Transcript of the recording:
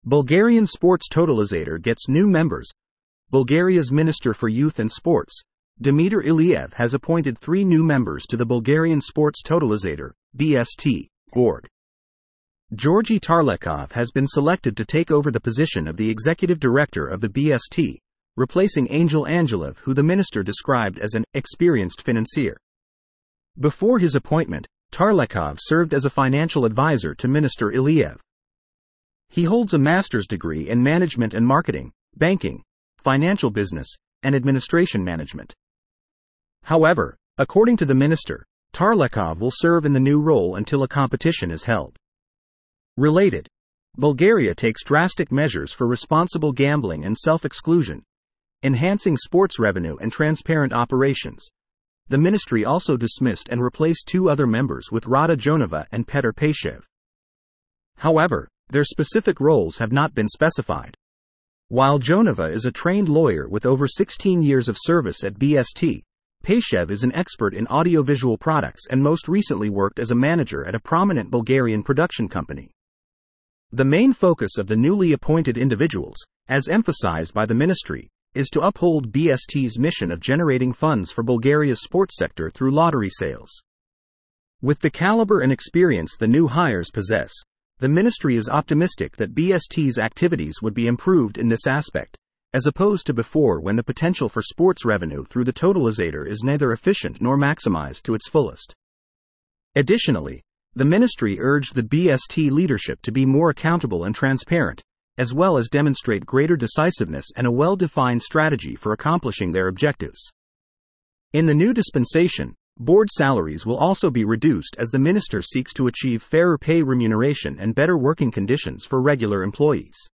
Bulgarian Sports Totalizator gets new members. Bulgaria's Minister for Youth and Sports, Dimitar Iliev, has appointed 3 new members to the Bulgarian Sports Totalizator (BST) board. Georgi Tarlekov has been selected to take over the position of the executive director of the BST, replacing Angel Angelev, who the minister described as an experienced financier. Before his appointment, Tarlekov served as a financial advisor to Minister Iliev. He holds a master's degree in management and marketing, banking, financial business, and administration management. However, according to the minister, Tarlekov will serve in the new role until a competition is held. Related, Bulgaria takes drastic measures for responsible gambling and self-exclusion, enhancing sports revenue and transparent operations. The ministry also dismissed and replaced 2 other members with Rada Joneva and Petr Payshev. However, their specific roles have not been specified. While Joneva is a trained lawyer with over 16 years of service at BST, Payshev is an expert in audiovisual products and most recently worked as a manager at a prominent Bulgarian production company. The main focus of the newly appointed individuals, as emphasized by the ministry, is to uphold BST's mission of generating funds for Bulgaria's sports sector through lottery sales. With the caliber and experience the new hires possess, the ministry is optimistic that BST's activities would be improved in this aspect, as opposed to before when the potential for sports revenue through the totalizator is neither efficient nor maximized to its fullest. Additionally, the ministry urged the BST leadership to be more accountable and transparent, as well as demonstrate greater decisiveness and a well-defined strategy for accomplishing their objectives. In the new dispensation, board salaries will also be reduced as the minister seeks to achieve fairer pay remuneration and better working conditions for regular employees.